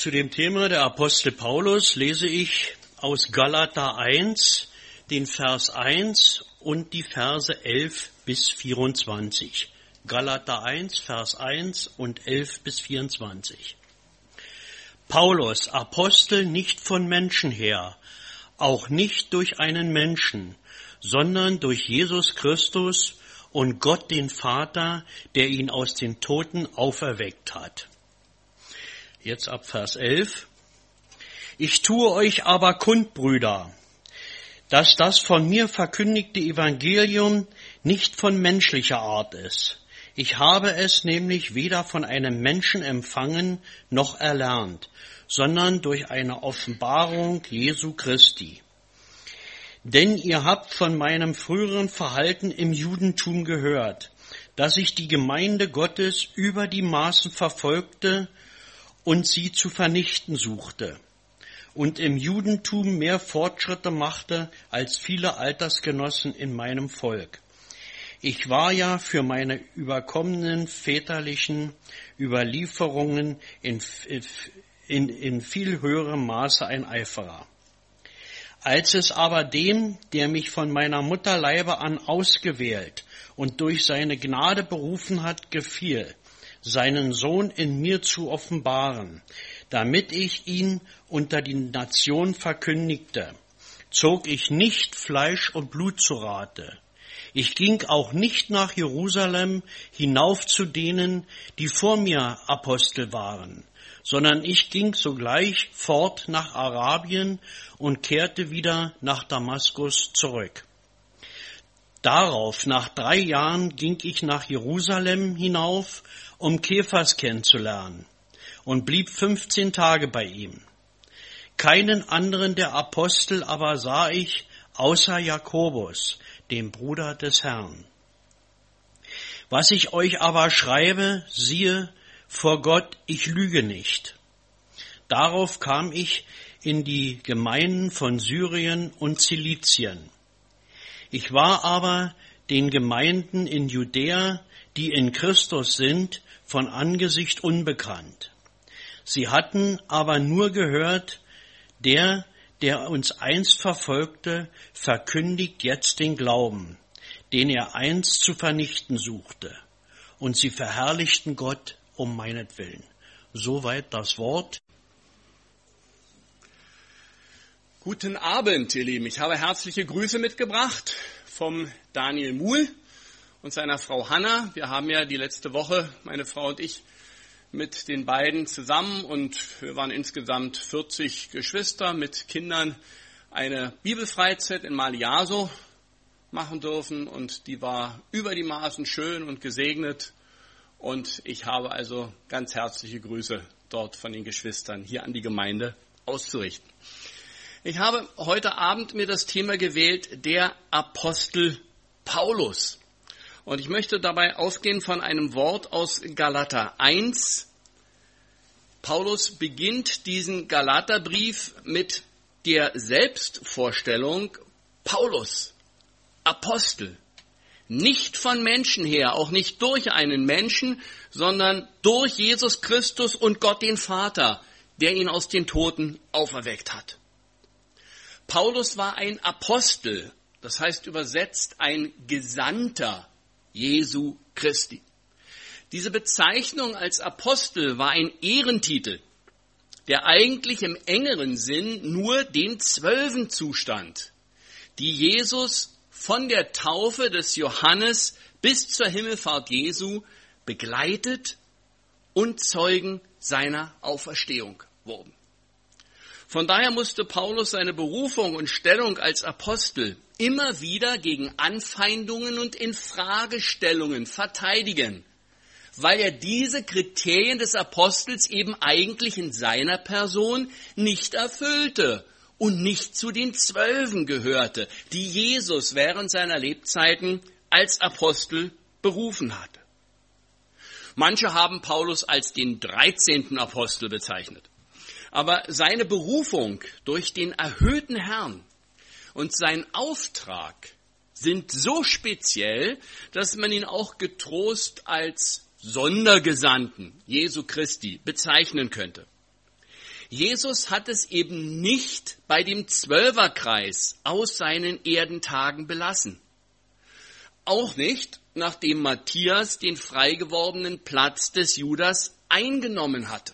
Zu dem Thema der Apostel Paulus lese ich aus Galater 1, den Vers 1 und die Verse 11 bis 24. Galater 1, Vers 1 und 11 bis 24. Paulus, Apostel nicht von Menschen her, auch nicht durch einen Menschen, sondern durch Jesus Christus und Gott den Vater, der ihn aus den Toten auferweckt hat. Jetzt ab Vers 11. Ich tue euch aber kund, Brüder, dass das von mir verkündigte Evangelium nicht von menschlicher Art ist. Ich habe es nämlich weder von einem Menschen empfangen noch erlernt, sondern durch eine Offenbarung Jesu Christi. Denn ihr habt von meinem früheren Verhalten im Judentum gehört, dass ich die Gemeinde Gottes über die Maßen verfolgte und sie zu vernichten suchte und im Judentum mehr Fortschritte machte als viele Altersgenossen in meinem Volk. Ich war ja für meine überkommenen väterlichen Überlieferungen in viel höherem Maße ein Eiferer. Als es aber dem, der mich von meiner Mutterleibe an ausgewählt und durch seine Gnade berufen hat, gefiel, seinen Sohn in mir zu offenbaren, damit ich ihn unter die Nation verkündigte, zog ich nicht Fleisch und Blut zu Rate. Ich ging auch nicht nach Jerusalem hinauf zu denen, die vor mir Apostel waren, sondern ich ging sogleich fort nach Arabien und kehrte wieder nach Damaskus zurück. Darauf, nach 3 Jahren, ging ich nach Jerusalem hinauf, um Kephas kennenzulernen, und blieb 15 Tage bei ihm. Keinen anderen der Apostel aber sah ich, außer Jakobus, dem Bruder des Herrn. Was ich euch aber schreibe, siehe, vor Gott, ich lüge nicht. Darauf kam ich in die Gemeinden von Syrien und Zilizien. Ich war aber den Gemeinden in Judäa, die in Christus sind, von Angesicht unbekannt. Sie hatten aber nur gehört, der uns einst verfolgte, verkündigt jetzt den Glauben, den er einst zu vernichten suchte. Und sie verherrlichten Gott um meinetwillen. Soweit das Wort. Guten Abend, ihr Lieben. Ich habe herzliche Grüße mitgebracht vom Daniel Muhl und seiner Frau Hanna. Wir haben ja die letzte Woche, meine Frau und ich, mit den beiden zusammen, und wir waren insgesamt 40 Geschwister mit Kindern, eine Bibelfreizeit in Maliaso machen dürfen, und die war über die Maßen schön und gesegnet, und ich habe also ganz herzliche Grüße dort von den Geschwistern hier an die Gemeinde auszurichten. Ich habe heute Abend mir das Thema gewählt, der Apostel Paulus. Und ich möchte dabei ausgehen von einem Wort aus Galater 1. Paulus beginnt diesen Galaterbrief mit der Selbstvorstellung: Paulus, Apostel, nicht von Menschen her, auch nicht durch einen Menschen, sondern durch Jesus Christus und Gott den Vater, der ihn aus den Toten auferweckt hat. Paulus war ein Apostel, das heißt übersetzt ein Gesandter Jesu Christi. Diese Bezeichnung als Apostel war ein Ehrentitel, der eigentlich im engeren Sinn nur den 12 zustand, die Jesus von der Taufe des Johannes bis zur Himmelfahrt Jesu begleitet und Zeugen seiner Auferstehung wurden. Von daher musste Paulus seine Berufung und Stellung als Apostel immer wieder gegen Anfeindungen und Infragestellungen verteidigen, weil er diese Kriterien des Apostels eben eigentlich in seiner Person nicht erfüllte und nicht zu den 12 gehörte, die Jesus während seiner Lebzeiten als Apostel berufen hatte. Manche haben Paulus als den 13. Apostel bezeichnet. Aber seine Berufung durch den erhöhten Herrn und sein Auftrag sind so speziell, dass man ihn auch getrost als Sondergesandten Jesu Christi bezeichnen könnte. Jesus hat es eben nicht bei dem Zwölferkreis aus seinen Erdentagen belassen. Auch nicht, nachdem Matthias den frei gewordenen Platz des Judas eingenommen hatte,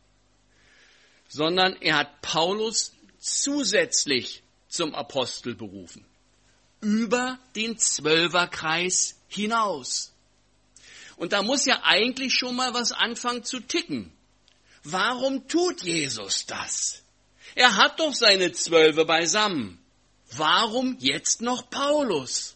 sondern er hat Paulus zusätzlich zum Apostel berufen, über den Zwölferkreis hinaus. Und da muss ja eigentlich schon mal was anfangen zu ticken. Warum tut Jesus das? Er hat doch seine 12 beisammen. Warum jetzt noch Paulus?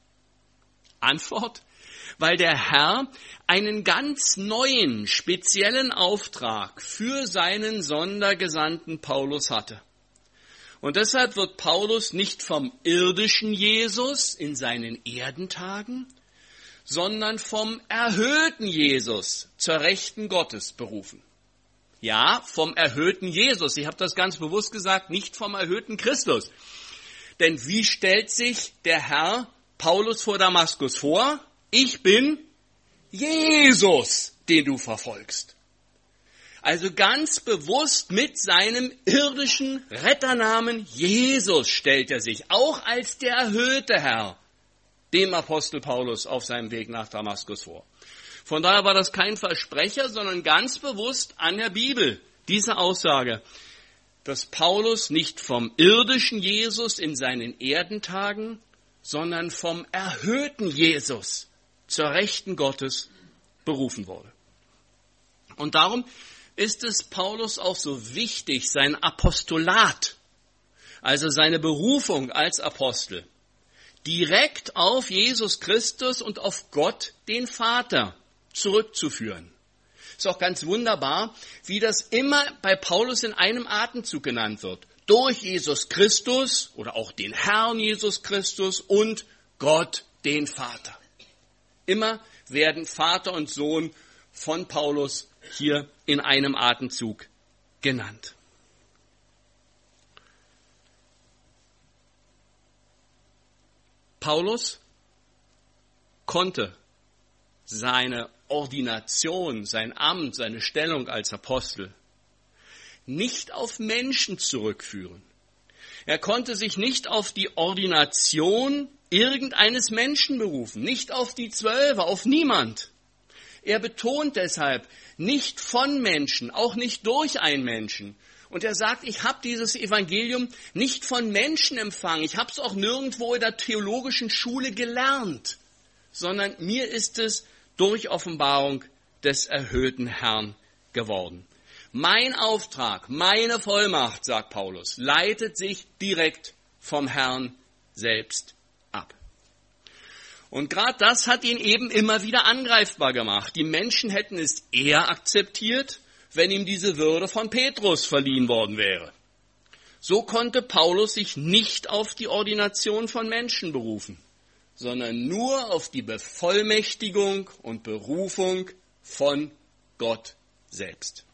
Antwort: Weil der Herr einen ganz neuen, speziellen Auftrag für seinen Sondergesandten Paulus hatte. Und deshalb wird Paulus nicht vom irdischen Jesus in seinen Erdentagen, sondern vom erhöhten Jesus zur Rechten Gottes berufen. Ja, vom erhöhten Jesus. Ich habe das ganz bewusst gesagt, nicht vom erhöhten Christus. Denn wie stellt sich der Herr Paulus vor Damaskus vor? Ich bin Jesus, den du verfolgst. Also ganz bewusst mit seinem irdischen Retternamen Jesus stellt er sich, auch als der erhöhte Herr, dem Apostel Paulus auf seinem Weg nach Damaskus vor. Von daher war das kein Versprecher, sondern ganz bewusst an der Bibel, diese Aussage, dass Paulus nicht vom irdischen Jesus in seinen Erdentagen, sondern vom erhöhten Jesus zur Rechten Gottes berufen wurde. Und darum ist es Paulus auch so wichtig, sein Apostolat, also seine Berufung als Apostel, direkt auf Jesus Christus und auf Gott, den Vater, zurückzuführen. Ist auch ganz wunderbar, wie das immer bei Paulus in einem Atemzug genannt wird. Durch Jesus Christus oder auch den Herrn Jesus Christus und Gott, den Vater. Immer werden Vater und Sohn von Paulus hier in einem Atemzug genannt. Paulus konnte seine Ordination, sein Amt, seine Stellung als Apostel nicht auf Menschen zurückführen. Er konnte sich nicht auf die Ordination irgendeines Menschen berufen, nicht auf die 12, auf niemand. Er betont deshalb nicht von Menschen, auch nicht durch einen Menschen. Und er sagt, ich habe dieses Evangelium nicht von Menschen empfangen, ich habe es auch nirgendwo in der theologischen Schule gelernt, sondern mir ist es durch Offenbarung des erhöhten Herrn geworden. Mein Auftrag, meine Vollmacht, sagt Paulus, leitet sich direkt vom Herrn selbst ab. Und gerade das hat ihn eben immer wieder angreifbar gemacht. Die Menschen hätten es eher akzeptiert, wenn ihm diese Würde von Petrus verliehen worden wäre. So konnte Paulus sich nicht auf die Ordination von Menschen berufen, sondern nur auf die Bevollmächtigung und Berufung von Gott selbst.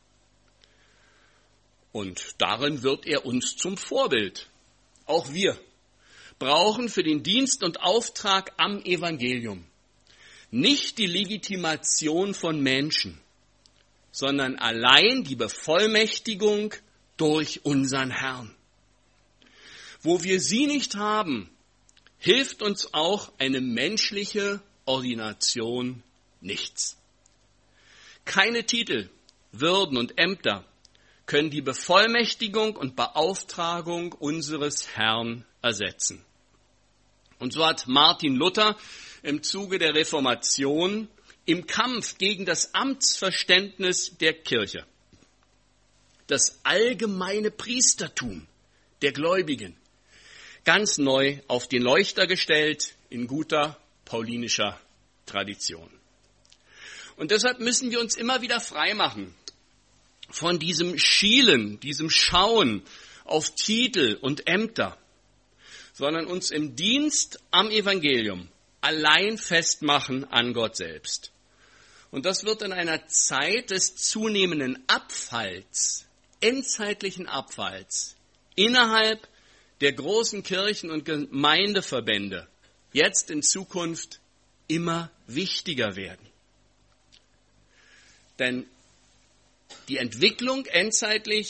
Und darin wird er uns zum Vorbild. Auch wir brauchen für den Dienst und Auftrag am Evangelium nicht die Legitimation von Menschen, sondern allein die Bevollmächtigung durch unseren Herrn. Wo wir sie nicht haben, hilft uns auch eine menschliche Ordination nichts. Keine Titel, Würden und Ämter können die Bevollmächtigung und Beauftragung unseres Herrn ersetzen. Und so hat Martin Luther im Zuge der Reformation im Kampf gegen das Amtsverständnis der Kirche das allgemeine Priestertum der Gläubigen ganz neu auf den Leuchter gestellt in guter paulinischer Tradition. Und deshalb müssen wir uns immer wieder freimachen von diesem Schielen, diesem Schauen auf Titel und Ämter, sondern uns im Dienst am Evangelium allein festmachen an Gott selbst. Und das wird in einer Zeit des zunehmenden Abfalls, endzeitlichen Abfalls, innerhalb der großen Kirchen und Gemeindeverbände jetzt in Zukunft immer wichtiger werden. Denn die Entwicklung endzeitlich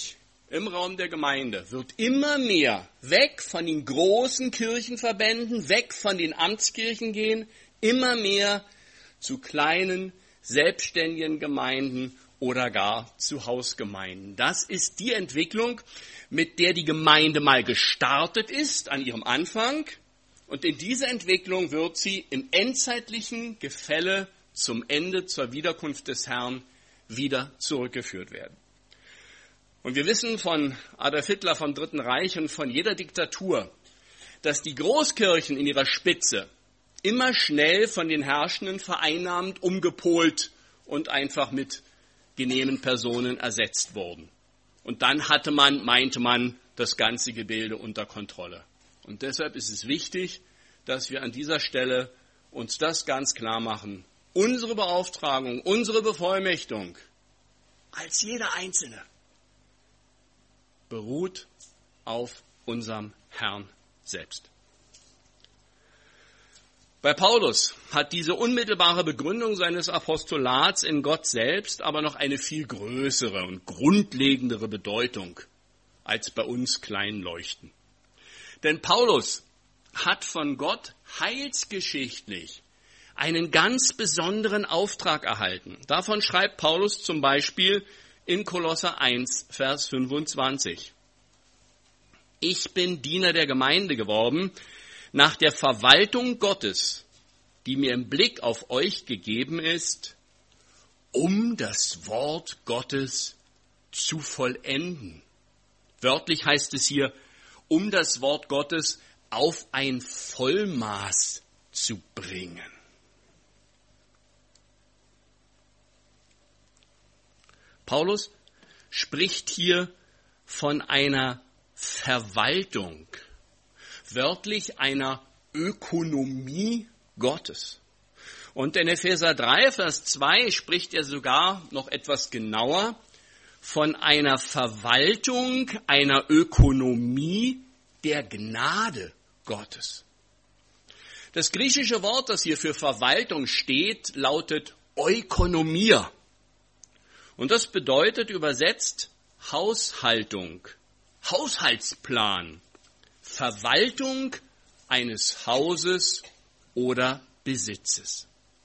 im Raum der Gemeinde wird immer mehr weg von den großen Kirchenverbänden, weg von den Amtskirchen gehen, immer mehr zu kleinen, selbstständigen Gemeinden oder gar zu Hausgemeinden. Das ist die Entwicklung, mit der die Gemeinde mal gestartet ist an ihrem Anfang. Und in diese Entwicklung wird sie im endzeitlichen Gefälle zum Ende, zur Wiederkunft des Herrn wieder zurückgeführt werden. Und wir wissen von Adolf Hitler, vom Dritten Reich und von jeder Diktatur, dass die Großkirchen in ihrer Spitze immer schnell von den Herrschenden vereinnahmt, umgepolt und einfach mit genehmen Personen ersetzt wurden. Und dann meinte man, das ganze Gebilde unter Kontrolle. Und deshalb ist es wichtig, dass wir an dieser Stelle uns das ganz klar machen. Unsere Beauftragung, unsere Bevollmächtigung als jeder Einzelne beruht auf unserem Herrn selbst. Bei Paulus hat diese unmittelbare Begründung seines Apostolats in Gott selbst aber noch eine viel größere und grundlegendere Bedeutung als bei uns kleinen Leuchten. Denn Paulus hat von Gott heilsgeschichtlich einen ganz besonderen Auftrag erhalten. Davon schreibt Paulus zum Beispiel in Kolosser 1, Vers 25. Ich bin Diener der Gemeinde geworden, nach der Verwaltung Gottes, die mir im Blick auf euch gegeben ist, um das Wort Gottes zu vollenden. Wörtlich heißt es hier, um das Wort Gottes auf ein Vollmaß zu bringen. Paulus spricht hier von einer Verwaltung, wörtlich einer Ökonomie Gottes. Und in Epheser 3, Vers 2 spricht er sogar noch etwas genauer von einer Verwaltung, einer Ökonomie der Gnade Gottes. Das griechische Wort, das hier für Verwaltung steht, lautet Oikonomia. Und das bedeutet übersetzt Haushaltung, Haushaltsplan, Verwaltung eines Hauses oder Besitzes.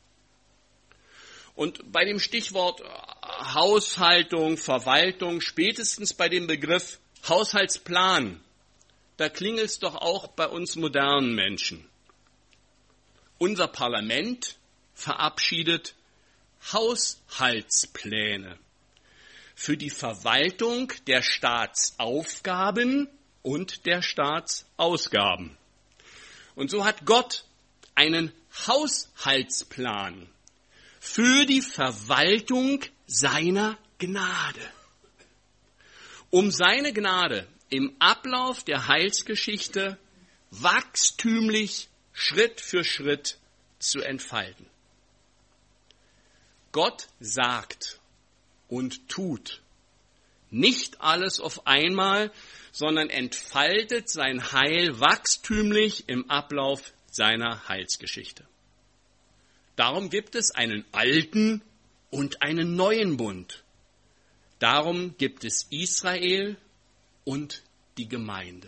Und bei dem Stichwort Haushaltung, Verwaltung, spätestens bei dem Begriff Haushaltsplan, da klingelt es doch auch bei uns modernen Menschen. Unser Parlament verabschiedet Haushaltspläne für die Verwaltung der Staatsaufgaben und der Staatsausgaben. Und so hat Gott einen Haushaltsplan für die Verwaltung seiner Gnade, um seine Gnade im Ablauf der Heilsgeschichte wachstümlich Schritt für Schritt zu entfalten. Gott sagt und tut nicht alles auf einmal, sondern entfaltet sein Heil wachstümlich im Ablauf seiner Heilsgeschichte. Darum gibt es einen alten und einen neuen Bund. Darum gibt es Israel und die Gemeinde.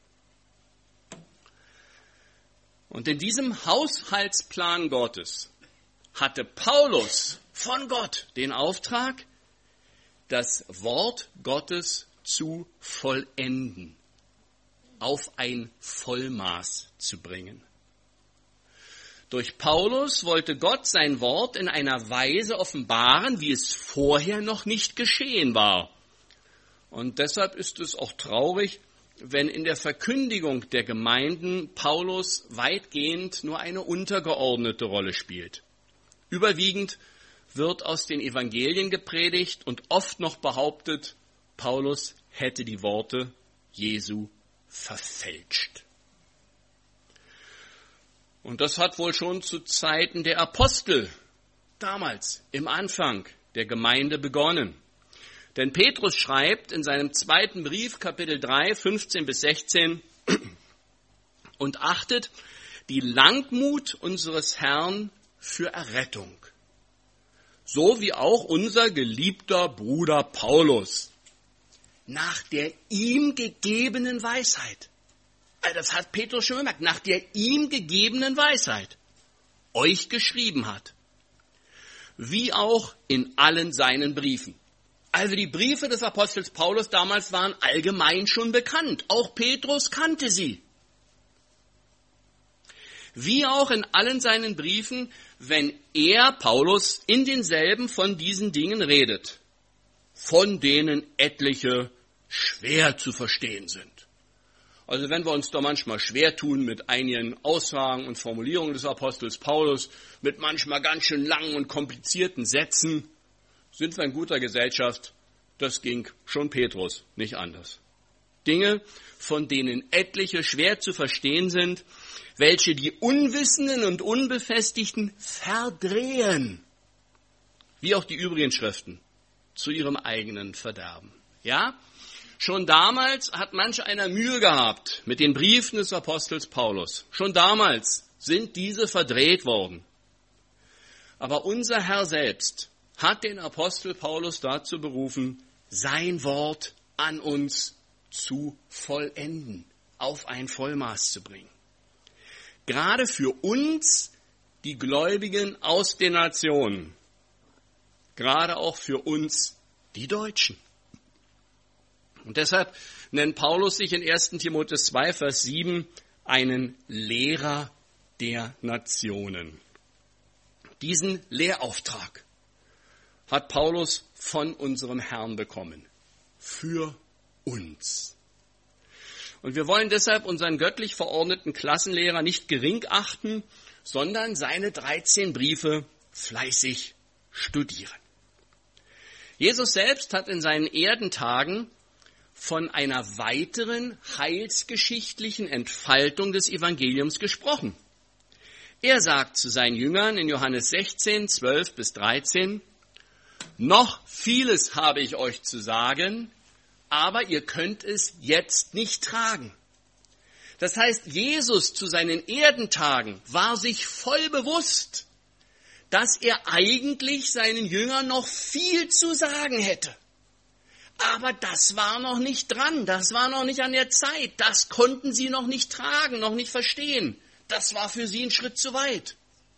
Und in diesem Haushaltsplan Gottes hatte Paulus von Gott den Auftrag, das Wort Gottes zu vollenden, auf ein Vollmaß zu bringen. Durch Paulus wollte Gott sein Wort in einer Weise offenbaren, wie es vorher noch nicht geschehen war. Und deshalb ist es auch traurig, wenn in der Verkündigung der Gemeinden Paulus weitgehend nur eine untergeordnete Rolle spielt. Überwiegend wird aus den Evangelien gepredigt und oft noch behauptet, Paulus hätte die Worte Jesu verfälscht. Und das hat wohl schon zu Zeiten der Apostel damals im Anfang der Gemeinde begonnen. Denn Petrus schreibt in seinem zweiten Brief, Kapitel 3, 15 bis 16, und achtet die Langmut unseres Herrn für Errettung, so wie auch unser geliebter Bruder Paulus nach der ihm gegebenen Weisheit. Also das hat Petrus schon gemerkt, nach der ihm gegebenen Weisheit euch geschrieben hat, wie auch in allen seinen Briefen. Also die Briefe des Apostels Paulus damals waren allgemein schon bekannt. Auch Petrus kannte sie. Wie auch in allen seinen Briefen, wenn er, Paulus, in denselben von diesen Dingen redet, von denen etliche schwer zu verstehen sind. Also wenn wir uns da manchmal schwer tun mit einigen Aussagen und Formulierungen des Apostels Paulus, mit manchmal ganz schön langen und komplizierten Sätzen, sind wir in guter Gesellschaft. Das ging schon Petrus nicht anders. Dinge, von denen etliche schwer zu verstehen sind, welche die Unwissenden und Unbefestigten verdrehen, wie auch die übrigen Schriften, zu ihrem eigenen Verderben. Ja, schon damals hat manch einer Mühe gehabt mit den Briefen des Apostels Paulus. Schon damals sind diese verdreht worden. Aber unser Herr selbst hat den Apostel Paulus dazu berufen, sein Wort an uns zu vollenden, auf ein Vollmaß zu bringen. Gerade für uns, die Gläubigen aus den Nationen, gerade auch für uns, die Deutschen. Und deshalb nennt Paulus sich in 1. Timotheus 2, Vers 7 einen Lehrer der Nationen. Diesen Lehrauftrag hat Paulus von unserem Herrn bekommen. Für uns. Und wir wollen deshalb unseren göttlich verordneten Klassenlehrer nicht gering achten, sondern seine 13 Briefe fleißig studieren. Jesus selbst hat in seinen Erdentagen von einer weiteren heilsgeschichtlichen Entfaltung des Evangeliums gesprochen. Er sagt zu seinen Jüngern in Johannes 16, 12 bis 13, noch vieles habe ich euch zu sagen, aber ihr könnt es jetzt nicht tragen. Das heißt, Jesus zu seinen Erdentagen war sich voll bewusst, dass er eigentlich seinen Jüngern noch viel zu sagen hätte. Aber das war noch nicht dran, das war noch nicht an der Zeit, das konnten sie noch nicht tragen, noch nicht verstehen. Das war für sie ein Schritt zu weit.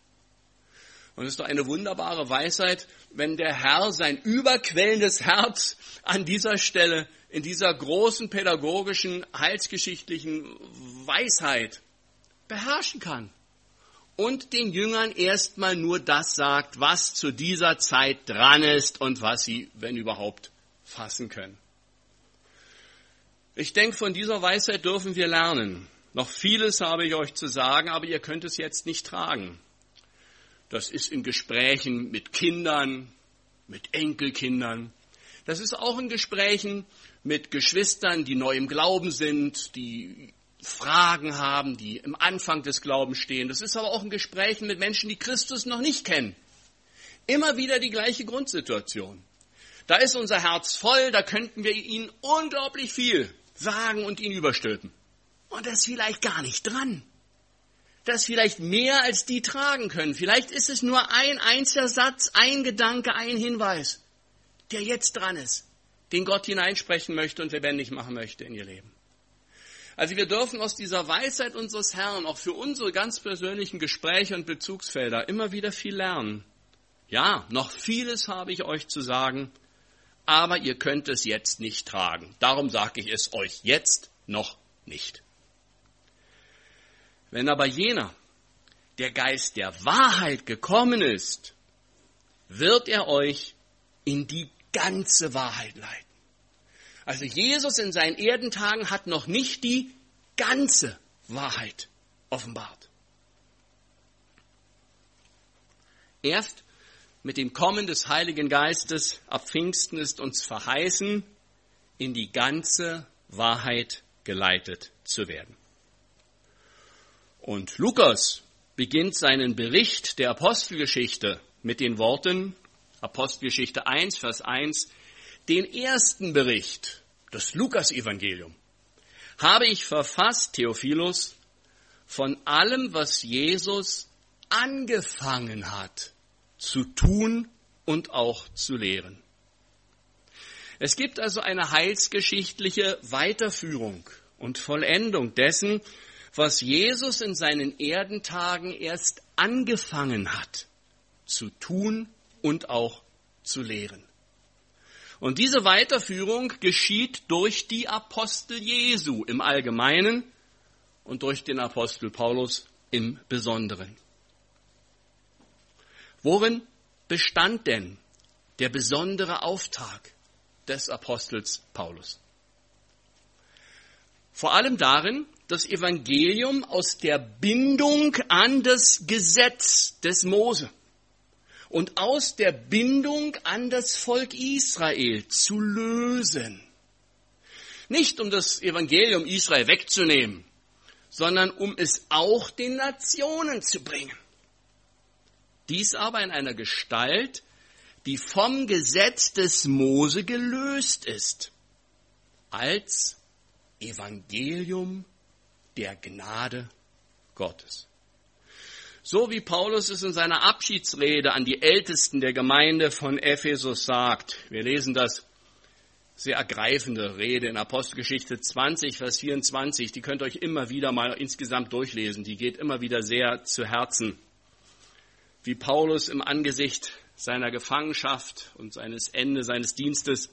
Und es ist doch eine wunderbare Weisheit, wenn der Herr sein überquellendes Herz an dieser Stelle, in dieser großen pädagogischen, heilsgeschichtlichen Weisheit beherrschen kann. Und den Jüngern erstmal nur das sagt, was zu dieser Zeit dran ist und was sie, wenn überhaupt, fassen können. Ich denke, von dieser Weisheit dürfen wir lernen. Noch vieles habe ich euch zu sagen, aber ihr könnt es jetzt nicht tragen. Das ist in Gesprächen mit Kindern, mit Enkelkindern. Das ist auch in Gesprächen mit Geschwistern, die neu im Glauben sind, die Fragen haben, die im Anfang des Glaubens stehen. Das ist aber auch in Gesprächen mit Menschen, die Christus noch nicht kennen. Immer wieder die gleiche Grundsituation. Da ist unser Herz voll, da könnten wir ihnen unglaublich viel sagen und ihnen überstülpen. Und das ist vielleicht gar nicht dran. Das ist vielleicht mehr, als die tragen können. Vielleicht ist es nur ein einziger Satz, ein Gedanke, ein Hinweis, der jetzt dran ist, den Gott hineinsprechen möchte und lebendig machen möchte in ihr Leben. Also wir dürfen aus dieser Weisheit unseres Herrn auch für unsere ganz persönlichen Gespräche und Bezugsfelder immer wieder viel lernen. Ja, noch vieles habe ich euch zu sagen, aber ihr könnt es jetzt nicht tragen. Darum sage ich es euch jetzt noch nicht. Wenn aber jener, der Geist der Wahrheit gekommen ist, wird er euch in die ganze Wahrheit leiten. Also Jesus in seinen Erdentagen hat noch nicht die ganze Wahrheit offenbart. Erst mit dem Kommen des Heiligen Geistes ab Pfingsten ist uns verheißen, in die ganze Wahrheit geleitet zu werden. Und Lukas beginnt seinen Bericht der Apostelgeschichte mit den Worten, Apostelgeschichte 1, Vers 1, den ersten Bericht, das Lukas-Evangelium, habe ich verfasst, Theophilus, von allem, was Jesus angefangen hat, zu tun und auch zu lehren. Es gibt also eine heilsgeschichtliche Weiterführung und Vollendung dessen, was Jesus in seinen Erdentagen erst angefangen hat zu tun und auch zu lehren. Und diese Weiterführung geschieht durch die Apostel Jesu im Allgemeinen und durch den Apostel Paulus im Besonderen. Worin bestand denn der besondere Auftrag des Apostels Paulus? Vor allem darin, das Evangelium aus der Bindung an das Gesetz des Mose und aus der Bindung an das Volk Israel zu lösen. Nicht um das Evangelium Israel wegzunehmen, sondern um es auch den Nationen zu bringen. Dies aber in einer Gestalt, die vom Gesetz des Mose gelöst ist, als Evangelium der Gnade Gottes. So wie Paulus es in seiner Abschiedsrede an die Ältesten der Gemeinde von Ephesus sagt. Wir lesen das sehr ergreifende Rede in Apostelgeschichte 20, Vers 24. Die könnt ihr euch immer wieder mal insgesamt durchlesen. Die geht immer wieder sehr zu Herzen. Wie Paulus im Angesicht seiner Gefangenschaft und seines Ende seines Dienstes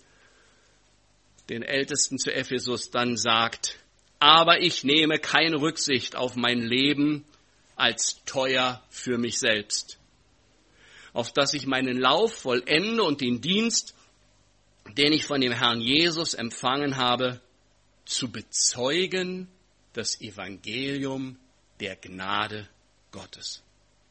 den Ältesten zu Ephesus dann sagt: Aber ich nehme keine Rücksicht auf mein Leben als teuer für mich selbst, auf dass ich meinen Lauf vollende und den Dienst, den ich von dem Herrn Jesus empfangen habe, zu bezeugen, das Evangelium der Gnade Gottes.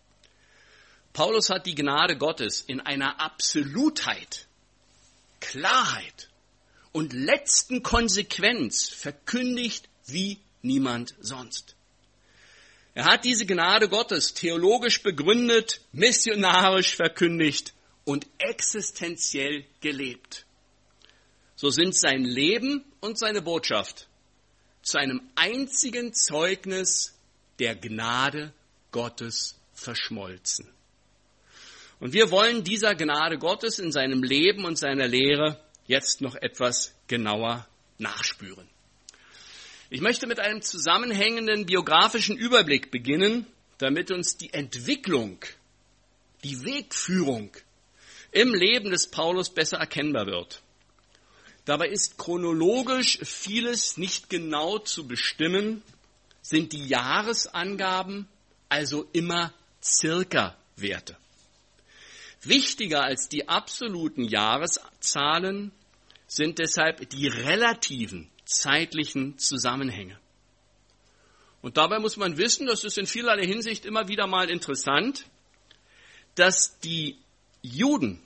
Paulus hat die Gnade Gottes in einer Absolutheit, Klarheit und letzten Konsequenz verkündigt wie niemand sonst. Er hat diese Gnade Gottes theologisch begründet, missionarisch verkündigt und existenziell gelebt. So sind sein Leben und seine Botschaft zu einem einzigen Zeugnis der Gnade Gottes verschmolzen. Und wir wollen dieser Gnade Gottes in seinem Leben und seiner Lehre jetzt noch etwas genauer nachspüren. Ich möchte mit einem zusammenhängenden biografischen Überblick beginnen, damit uns die Entwicklung, die Wegführung im Leben des Paulus besser erkennbar wird. Dabei ist chronologisch vieles nicht genau zu bestimmen, sind die Jahresangaben also immer Circa-Werte. Wichtiger als die absoluten Jahreszahlen sind deshalb die relativen zeitlichen Zusammenhänge. Und dabei muss man wissen, das ist in vielerlei Hinsicht immer wieder mal interessant, dass die Juden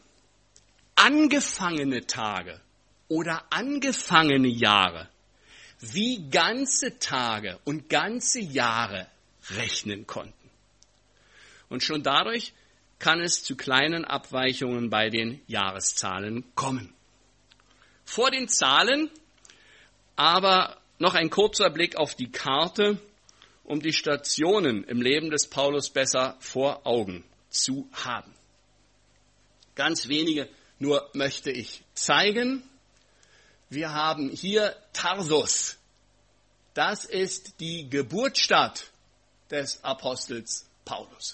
angefangene Tage oder angefangene Jahre wie ganze Tage und ganze Jahre rechnen konnten. Und schon dadurch kann es zu kleinen Abweichungen bei den Jahreszahlen kommen. Vor den Zahlen aber noch ein kurzer Blick auf die Karte, um die Stationen im Leben des Paulus besser vor Augen zu haben. Ganz wenige nur möchte ich zeigen. Wir haben hier Tarsus. Das ist die Geburtsstadt des Apostels Paulus.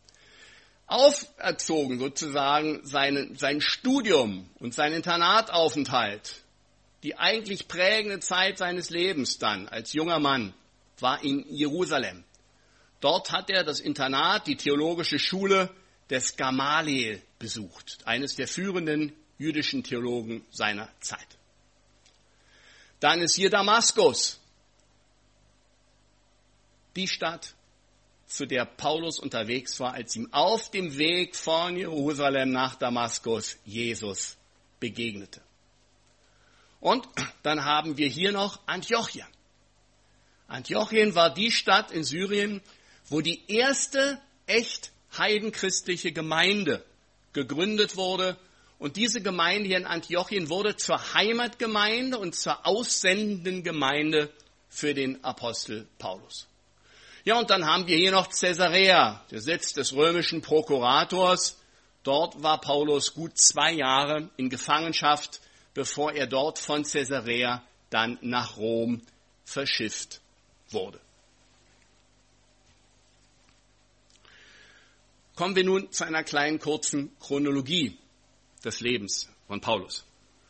Auferzogen sozusagen sein Studium und sein Internataufenthalt, die eigentlich prägende Zeit seines Lebens dann als junger Mann, war in Jerusalem. Dort hat er das Internat, die theologische Schule des Gamaliel besucht, eines der führenden jüdischen Theologen seiner Zeit. Dann ist hier Damaskus, die Stadt, zu der Paulus unterwegs war, als ihm auf dem Weg von Jerusalem nach Damaskus Jesus begegnete. Und dann haben wir hier noch Antiochien. Antiochien war die Stadt in Syrien, wo die erste echt heidenchristliche Gemeinde gegründet wurde. Und diese Gemeinde hier in Antiochien wurde zur Heimatgemeinde und zur aussendenden Gemeinde für den Apostel Paulus. Ja, und dann haben wir hier noch Caesarea, der Sitz des römischen Prokurators. Dort war Paulus gut 2 Jahre in Gefangenschaft bevor er dort von Caesarea dann nach Rom verschifft wurde. Kommen wir nun zu einer kleinen kurzen Chronologie des Lebens von Paulus.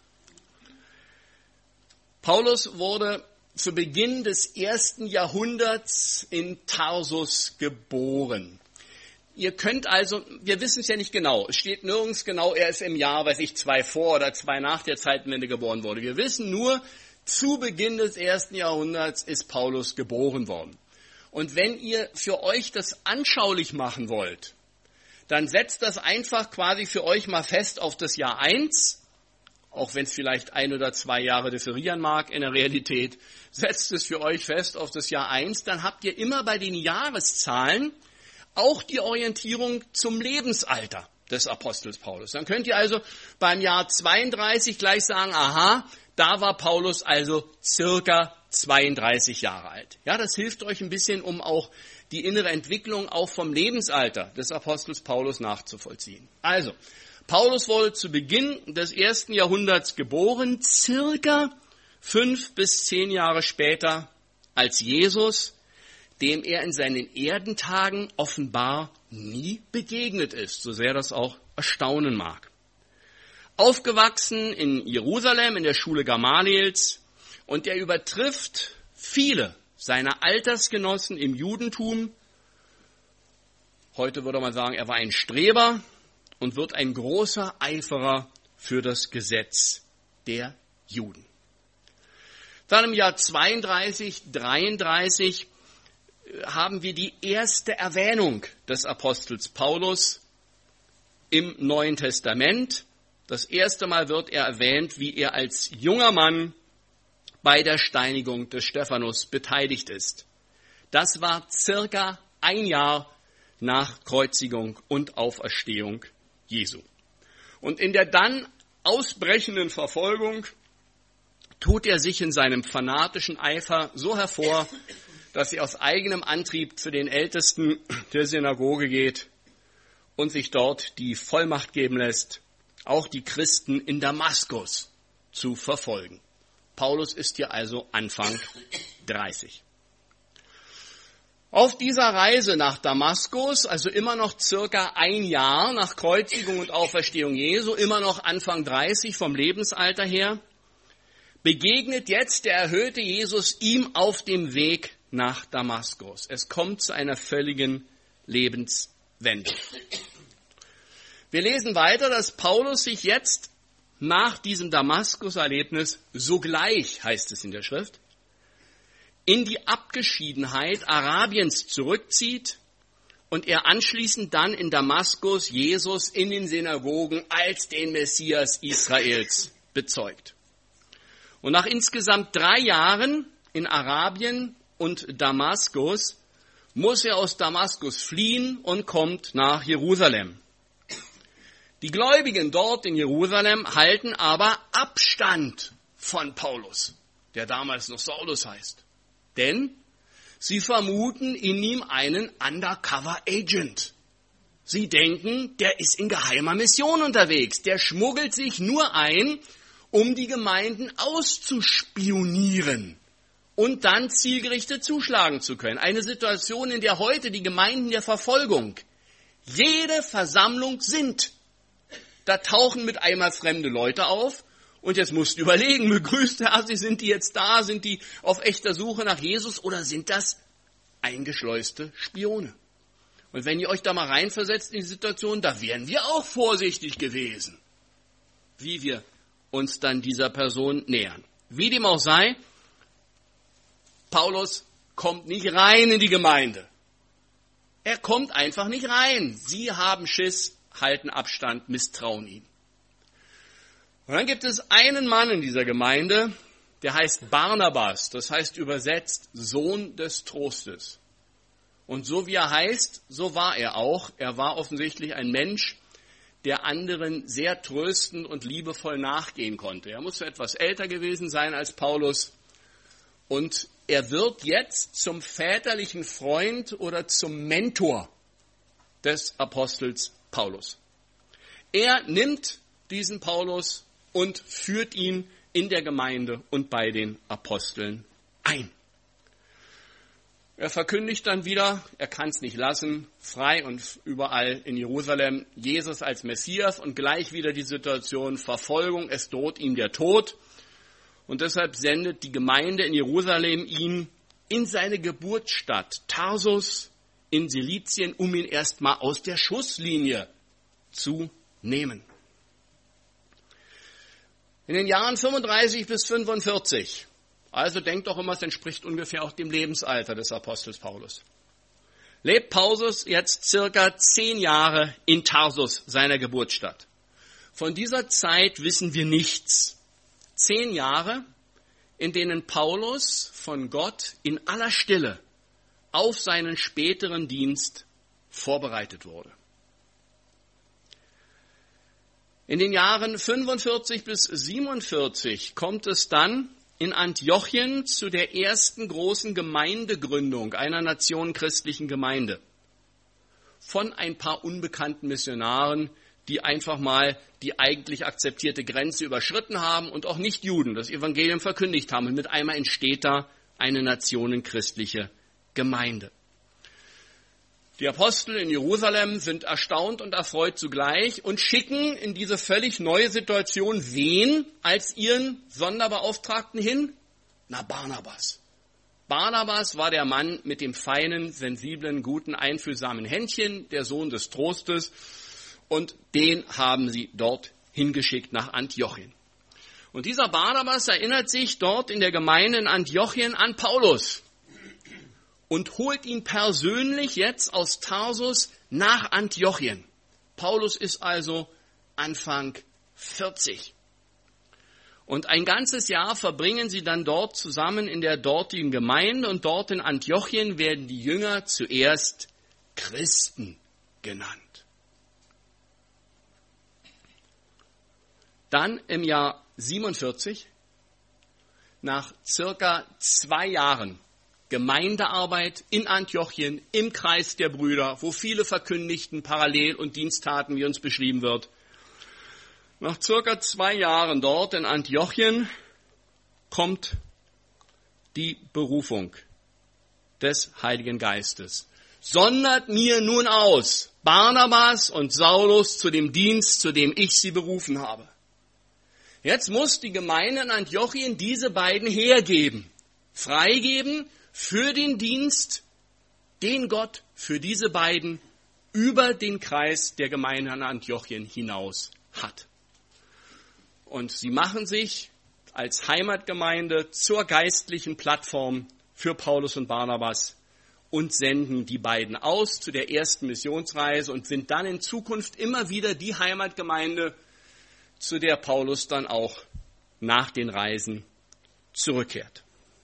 Paulus wurde zu Beginn des 1. Jahrhunderts in Tarsus geboren. Ihr könnt also, wir wissen es ja nicht genau, es steht nirgends genau, er ist im Jahr, 2 vor oder 2 nach der Zeitenwende geboren wurde. Wir wissen nur, zu Beginn des 1. Jahrhunderts ist Paulus geboren worden. Und wenn ihr für euch das anschaulich machen wollt, dann setzt das einfach quasi für euch mal fest auf das Jahr 1, auch wenn es vielleicht 1 oder 2 Jahre differieren mag in der Realität, setzt es für euch fest auf das Jahr 1, dann habt ihr immer bei den Jahreszahlen auch die Orientierung zum Lebensalter des Apostels Paulus. Dann könnt ihr also beim Jahr 32 gleich sagen, aha, da war Paulus also circa 32 Jahre alt. Ja, das hilft euch ein bisschen, um auch die innere Entwicklung auch vom Lebensalter des Apostels Paulus nachzuvollziehen. Also, Paulus wurde zu Beginn des 1. Jahrhunderts geboren, circa 5 bis 10 Jahre später als Jesus, dem er in seinen Erdentagen offenbar nie begegnet ist, so sehr das auch erstaunen mag. Aufgewachsen in Jerusalem, in der Schule Gamaliels, und er übertrifft viele seiner Altersgenossen im Judentum. Heute würde man sagen, er war ein Streber und wird ein großer Eiferer für das Gesetz der Juden. Dann im Jahr 32, 33 haben wir die erste Erwähnung des Apostels Paulus im Neuen Testament. Das erste Mal wird er erwähnt, wie er als junger Mann bei der Steinigung des Stephanus beteiligt ist. Das war circa 1 Jahr nach Kreuzigung und Auferstehung Jesu. Und in der dann ausbrechenden Verfolgung tut er sich in seinem fanatischen Eifer so hervor, dass er aus eigenem Antrieb zu den Ältesten der Synagoge geht und sich dort die Vollmacht geben lässt, auch die Christen in Damaskus zu verfolgen. Paulus ist hier also Anfang 30. Auf dieser Reise nach Damaskus, also immer noch circa 1 Jahr nach Kreuzigung und Auferstehung Jesu, immer noch Anfang 30 vom Lebensalter her, begegnet jetzt der erhöhte Jesus ihm auf dem Weg nach Damaskus. Es kommt zu einer völligen Lebenswende. Wir lesen weiter, dass Paulus sich jetzt nach diesem Damaskus-Erlebnis sogleich, heißt es in der Schrift, in die Abgeschiedenheit Arabiens zurückzieht und er anschließend dann in Damaskus Jesus in den Synagogen als den Messias Israels bezeugt. Und nach insgesamt 3 Jahren in Arabien und Damaskus muss er aus Damaskus fliehen und kommt nach Jerusalem. Die Gläubigen dort in Jerusalem halten aber Abstand von Paulus, der damals noch Saulus heißt. Denn sie vermuten in ihm einen Undercover-Agent. Sie denken, der ist in geheimer Mission unterwegs. Der schmuggelt sich nur ein, um die Gemeinden auszuspionieren und dann zielgerichtet zuschlagen zu können. Eine Situation, in der heute die Gemeinden der Verfolgung jede Versammlung sind. Da tauchen mit einmal fremde Leute auf und jetzt musst du überlegen, begrüßt Herr, sind die jetzt da, sind die auf echter Suche nach Jesus oder sind das eingeschleuste Spione? Und wenn ihr euch da mal reinversetzt in die Situation, da wären wir auch vorsichtig gewesen, wie wir uns dann dieser Person nähern. Wie dem auch sei, Paulus kommt nicht rein in die Gemeinde. Er kommt einfach nicht rein. Sie haben Schiss, halten Abstand, misstrauen ihm. Und dann gibt es einen Mann in dieser Gemeinde, der heißt Barnabas, das heißt übersetzt Sohn des Trostes. Und so wie er heißt, so war er auch. Er war offensichtlich ein Mensch, der anderen sehr tröstend und liebevoll nachgehen konnte. Er muss etwas älter gewesen sein als Paulus und er wird jetzt zum väterlichen Freund oder zum Mentor des Apostels Paulus. Er nimmt diesen Paulus und führt ihn in der Gemeinde und bei den Aposteln ein. Er verkündigt dann wieder, er kann es nicht lassen, frei und überall in Jerusalem Jesus als Messias und gleich wieder die Situation Verfolgung, es droht ihm der Tod. Und deshalb sendet die Gemeinde in Jerusalem ihn in seine Geburtsstadt Tarsus in Silizien, um ihn erstmal aus der Schusslinie zu nehmen. In den Jahren 35 bis 45, also denkt doch immer, es entspricht ungefähr auch dem Lebensalter des Apostels Paulus, lebt Paulus jetzt circa 10 Jahre in Tarsus, seiner Geburtsstadt. Von dieser Zeit wissen wir nichts. 10 Jahre, in denen Paulus von Gott in aller Stille auf seinen späteren Dienst vorbereitet wurde. In den Jahren 45 bis 47 kommt es dann in Antiochien zu der ersten großen Gemeindegründung einer nationenchristlichen Gemeinde von ein paar unbekannten Missionaren, die einfach mal die eigentlich akzeptierte Grenze überschritten haben und auch nicht Juden das Evangelium verkündigt haben. Und mit einmal entsteht da eine nationenchristliche Gemeinde. Die Apostel in Jerusalem sind erstaunt und erfreut zugleich und schicken in diese völlig neue Situation wen als ihren Sonderbeauftragten hin? Na, Barnabas. Barnabas war der Mann mit dem feinen, sensiblen, guten, einfühlsamen Händchen, der Sohn des Trostes, und den haben sie dort hingeschickt nach Antiochien. Und dieser Barnabas erinnert sich dort in der Gemeinde in Antiochien an Paulus und holt ihn persönlich jetzt aus Tarsus nach Antiochien. Paulus ist also Anfang 40. Und ein ganzes Jahr verbringen sie dann dort zusammen in der dortigen Gemeinde, und dort in Antiochien werden die Jünger zuerst Christen genannt. Dann im Jahr 47, nach circa 2 Jahren Gemeindearbeit in Antiochien, im Kreis der Brüder, wo viele verkündigten Parallel- und Diensttaten, wie uns beschrieben wird. Nach circa 2 Jahren dort in Antiochien kommt die Berufung des Heiligen Geistes. Sondert mir nun aus Barnabas und Saulus zu dem Dienst, zu dem ich sie berufen habe. Jetzt muss die Gemeinde in Antiochien diese beiden hergeben, freigeben für den Dienst, den Gott für diese beiden über den Kreis der Gemeinde in Antiochien hinaus hat. Und sie machen sich als Heimatgemeinde zur geistlichen Plattform für Paulus und Barnabas und senden die beiden aus zu der ersten Missionsreise und sind dann in Zukunft immer wieder die Heimatgemeinde, zu der Paulus dann auch nach den Reisen zurückkehrt.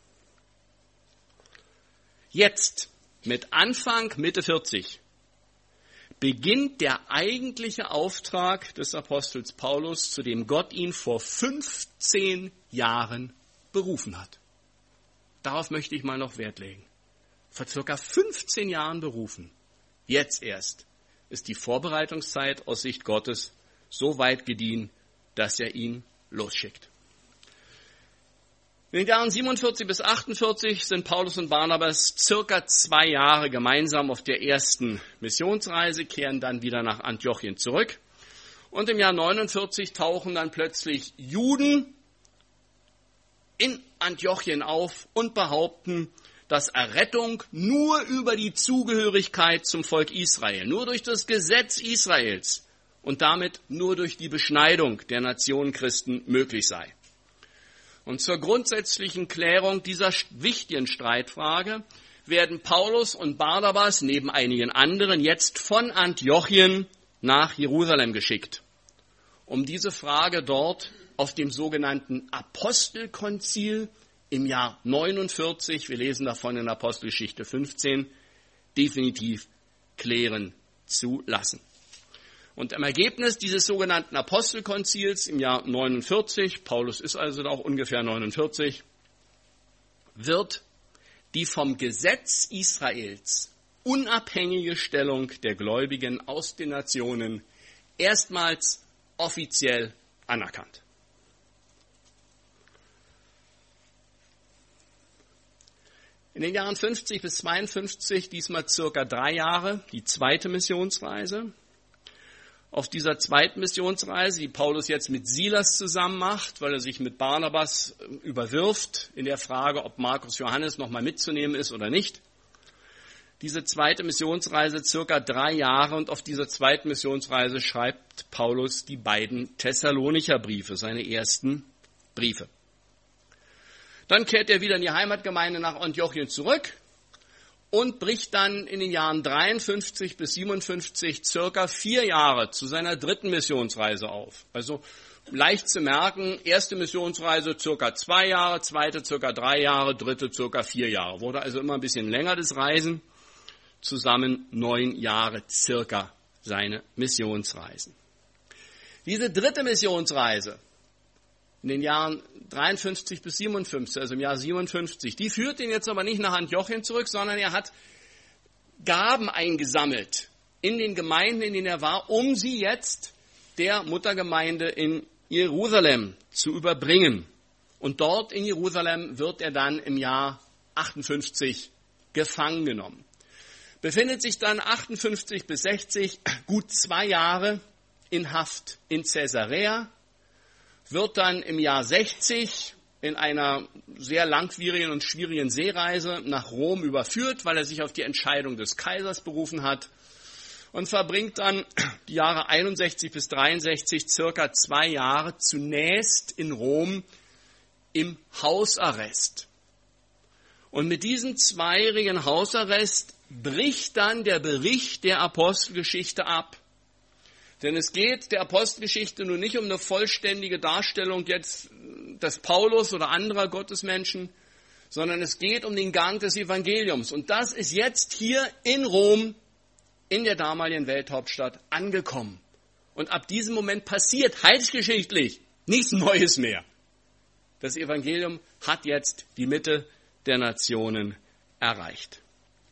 Jetzt, mit Anfang, Mitte 40, beginnt der eigentliche Auftrag des Apostels Paulus, zu dem Gott ihn vor 15 Jahren berufen hat. Darauf möchte ich mal noch Wert legen. Vor circa 15 Jahren berufen. Jetzt erst ist die Vorbereitungszeit aus Sicht Gottes so weit gediehen, dass er ihn losschickt. In den Jahren 47 bis 48 sind Paulus und Barnabas circa 2 Jahre gemeinsam auf der ersten Missionsreise, kehren dann wieder nach Antiochien zurück. Und im Jahr 49 tauchen dann plötzlich Juden in Antiochien auf und behaupten, dass Errettung nur über die Zugehörigkeit zum Volk Israel, nur durch das Gesetz Israels und damit nur durch die Beschneidung der Nationen Christen möglich sei. Und zur grundsätzlichen Klärung dieser wichtigen Streitfrage werden Paulus und Barnabas neben einigen anderen jetzt von Antiochien nach Jerusalem geschickt, um diese Frage dort auf dem sogenannten Apostelkonzil im Jahr 49, wir lesen davon in Apostelgeschichte 15, definitiv klären zu lassen. Und im Ergebnis dieses sogenannten Apostelkonzils im Jahr 49, Paulus ist also auch ungefähr 49, wird die vom Gesetz Israels unabhängige Stellung der Gläubigen aus den Nationen erstmals offiziell anerkannt. In den Jahren 50 bis 52, diesmal circa 3 Jahre, die zweite Missionsreise. Auf dieser zweiten Missionsreise, die Paulus jetzt mit Silas zusammen macht, weil er sich mit Barnabas überwirft in der Frage, ob Markus Johannes nochmal mitzunehmen ist oder nicht. Diese zweite Missionsreise circa 3 Jahre, und auf dieser zweiten Missionsreise schreibt Paulus die beiden Thessalonicher Briefe, seine ersten Briefe. Dann kehrt er wieder in die Heimatgemeinde nach Antiochien zurück und bricht dann in den Jahren 53 bis 57 circa 4 Jahre zu seiner dritten Missionsreise auf. Also leicht zu merken, erste Missionsreise circa 2 Jahre, zweite circa 3 Jahre, dritte circa 4 Jahre. Wurde also immer ein bisschen länger das Reisen, zusammen 9 Jahre circa seine Missionsreisen. Diese dritte Missionsreise in den Jahren 53 bis 57, also im Jahr 57, die führt ihn jetzt aber nicht nach Antiochien zurück, sondern er hat Gaben eingesammelt in den Gemeinden, in denen er war, um sie jetzt der Muttergemeinde in Jerusalem zu überbringen. Und dort in Jerusalem wird er dann im Jahr 58 gefangen genommen. Befindet sich dann 58 bis 60 gut 2 Jahre in Haft in Caesarea, wird dann im Jahr 60 in einer sehr langwierigen und schwierigen Seereise nach Rom überführt, weil er sich auf die Entscheidung des Kaisers berufen hat, und verbringt dann die Jahre 61 bis 63 circa 2 Jahre zunächst in Rom im Hausarrest. Und mit diesem 2-jährigen Hausarrest bricht dann der Bericht der Apostelgeschichte ab. Denn es geht der Apostelgeschichte nun nicht um eine vollständige Darstellung jetzt des Paulus oder anderer Gottesmenschen, sondern es geht um den Gang des Evangeliums. Und das ist jetzt hier in Rom, in der damaligen Welthauptstadt, angekommen. Und ab diesem Moment passiert heilsgeschichtlich nichts Neues mehr. Das Evangelium hat jetzt die Mitte der Nationen erreicht.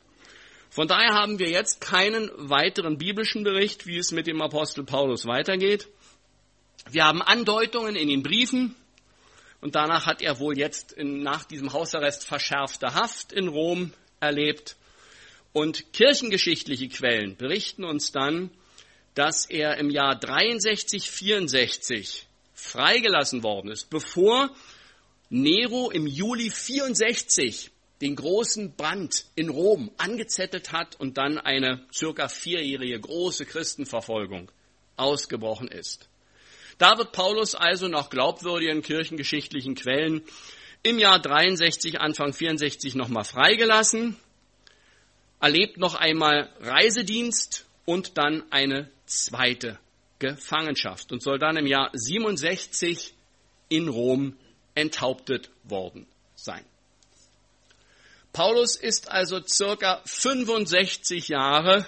Von daher haben wir jetzt keinen weiteren biblischen Bericht, wie es mit dem Apostel Paulus weitergeht. Wir haben Andeutungen in den Briefen, und danach hat er wohl jetzt nach diesem Hausarrest verschärfte Haft in Rom erlebt. Und kirchengeschichtliche Quellen berichten uns dann, dass er im Jahr 63, 64 freigelassen worden ist, bevor Nero im Juli 64 den großen Brand in Rom angezettelt hat und dann eine circa 4-jährige große Christenverfolgung ausgebrochen ist. Da wird Paulus also nach glaubwürdigen kirchengeschichtlichen Quellen im Jahr 63, Anfang 64 nochmal freigelassen, erlebt noch einmal Reisedienst und dann eine zweite Gefangenschaft und soll dann im Jahr 67 in Rom enthauptet worden sein. Paulus ist also circa 65 Jahre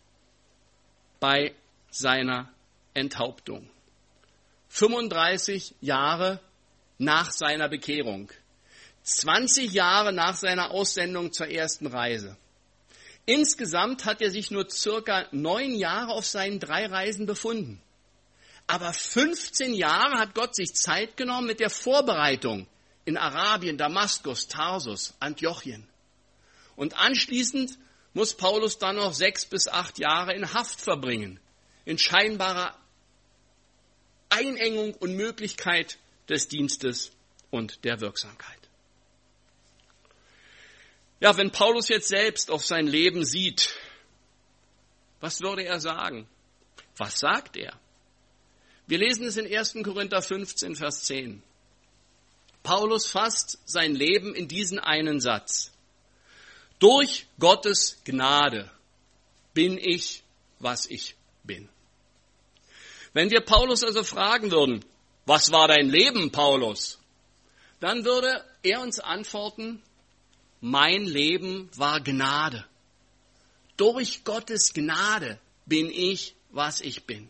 bei seiner Enthauptung. 35 Jahre nach seiner Bekehrung. 20 Jahre nach seiner Aussendung zur ersten Reise. Insgesamt hat er sich nur circa 9 Jahre auf seinen 3 Reisen befunden. Aber 15 Jahre hat Gott sich Zeit genommen mit der Vorbereitung in Arabien, Damaskus, Tarsus, Antiochien. Und anschließend muss Paulus dann noch 6 bis 8 Jahre in Haft verbringen, in scheinbarer Einengung und Möglichkeit des Dienstes und der Wirksamkeit. Ja, wenn Paulus jetzt selbst auf sein Leben sieht, was würde er sagen? Was sagt er? Wir lesen es in 1. Korinther 15, Vers 10. Paulus fasst sein Leben in diesen einen Satz. Durch Gottes Gnade bin ich, was ich bin. Wenn wir Paulus also fragen würden, was war dein Leben, Paulus? Dann würde er uns antworten, mein Leben war Gnade. Durch Gottes Gnade bin ich, was ich bin.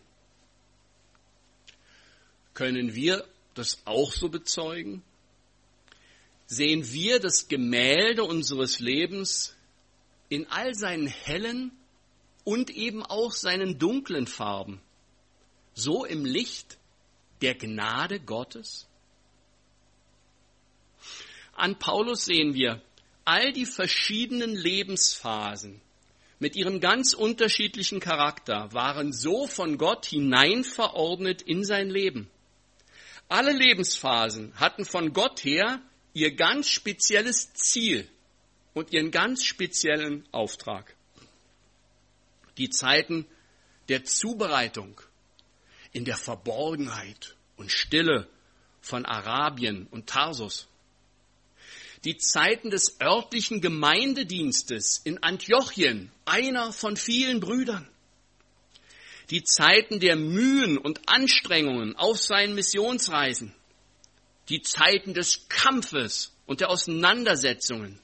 Können wir das auch so bezeugen? Sehen wir das Gemälde unseres Lebens in all seinen hellen und eben auch seinen dunklen Farben, so im Licht der Gnade Gottes? An Paulus sehen wir, all die verschiedenen Lebensphasen mit ihrem ganz unterschiedlichen Charakter waren so von Gott hineinverordnet in sein Leben. Alle Lebensphasen hatten von Gott her ihr ganz spezielles Ziel und ihren ganz speziellen Auftrag. Die Zeiten der Zubereitung in der Verborgenheit und Stille von Arabien und Tarsus. Die Zeiten des örtlichen Gemeindedienstes in Antiochien, einer von vielen Brüdern. Die Zeiten der Mühen und Anstrengungen auf seinen Missionsreisen. Die Zeiten des Kampfes und der Auseinandersetzungen.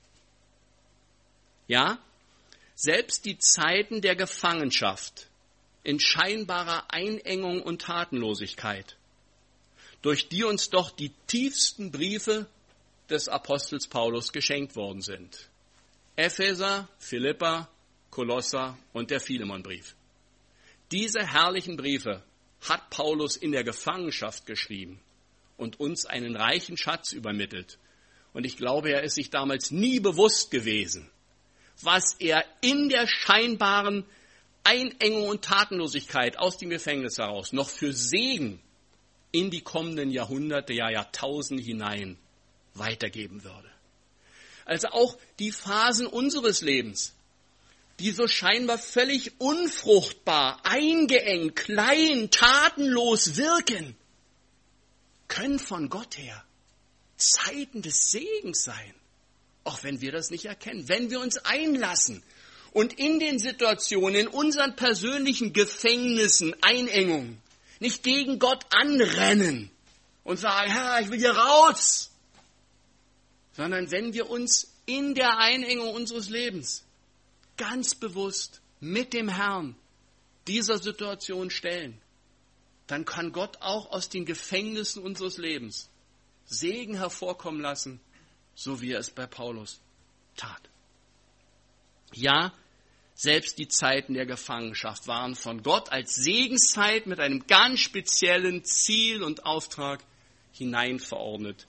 Ja, selbst die Zeiten der Gefangenschaft in scheinbarer Einengung und Tatenlosigkeit, durch die uns doch die tiefsten Briefe des Apostels Paulus geschenkt worden sind. Epheser, Philipper, Kolosser und der Philemonbrief. Diese herrlichen Briefe hat Paulus in der Gefangenschaft geschrieben und uns einen reichen Schatz übermittelt. Und ich glaube, er ist sich damals nie bewusst gewesen, was er in der scheinbaren Einengung und Tatenlosigkeit aus dem Gefängnis heraus noch für Segen in die kommenden Jahrhunderte, ja Jahrtausende hinein weitergeben würde. Also auch die Phasen unseres Lebens, die so scheinbar völlig unfruchtbar, eingeengt, klein, tatenlos wirken, können von Gott her Zeiten des Segens sein, auch wenn wir das nicht erkennen, wenn wir uns einlassen und in den Situationen, in unseren persönlichen Gefängnissen, Einengungen, nicht gegen Gott anrennen und sagen, Herr, ich will hier raus, sondern wenn wir uns in der Einengung unseres Lebens ganz bewusst mit dem Herrn dieser Situation stellen, dann kann Gott auch aus den Gefängnissen unseres Lebens Segen hervorkommen lassen, so wie er es bei Paulus tat. Ja, selbst die Zeiten der Gefangenschaft waren von Gott als Segenszeit mit einem ganz speziellen Ziel und Auftrag hineinverordnet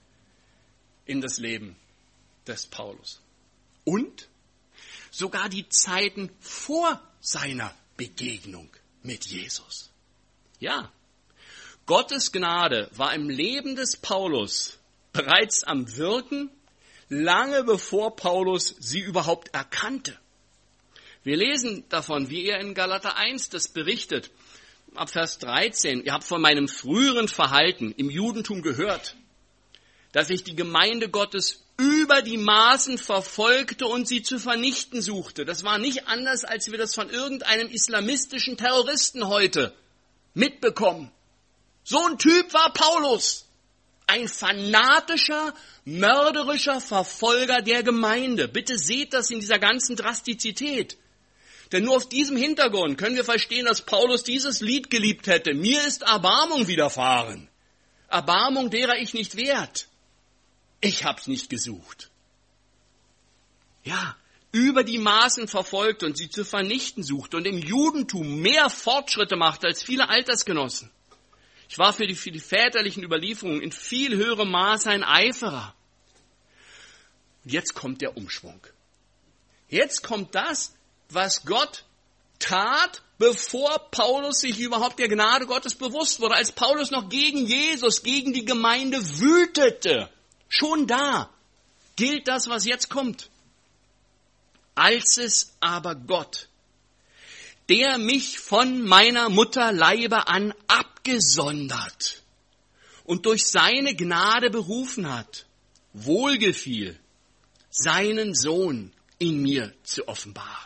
in das Leben des Paulus. Und sogar die Zeiten vor seiner Begegnung mit Jesus. Ja, Gottes Gnade war im Leben des Paulus bereits am Wirken, lange bevor Paulus sie überhaupt erkannte. Wir lesen davon, wie er in Galater 1 das berichtet, ab Vers 13. Ihr habt von meinem früheren Verhalten im Judentum gehört, dass ich die Gemeinde Gottes über die Maßen verfolgte und sie zu vernichten suchte. Das war nicht anders, als wir das von irgendeinem islamistischen Terroristen heute mitbekommen. So ein Typ war Paulus. Ein fanatischer, mörderischer Verfolger der Gemeinde. Bitte seht das in dieser ganzen Drastizität. Denn nur auf diesem Hintergrund können wir verstehen, dass Paulus dieses Lied geliebt hätte. Mir ist Erbarmung widerfahren. Erbarmung, derer ich nicht wert. Ich hab's nicht gesucht. Ja, über die Maßen verfolgt und sie zu vernichten sucht und im Judentum mehr Fortschritte macht als viele Altersgenossen. Ich war für die väterlichen Überlieferungen in viel höherem Maße ein Eiferer. Und jetzt kommt der Umschwung. Jetzt kommt das, was Gott tat, bevor Paulus sich überhaupt der Gnade Gottes bewusst wurde, als Paulus noch gegen Jesus, gegen die Gemeinde wütete. Schon da gilt das, was jetzt kommt. Als es aber Gott, der mich von meiner Mutter Leibe an abgesondert und durch seine Gnade berufen hat, wohlgefiel, seinen Sohn in mir zu offenbaren.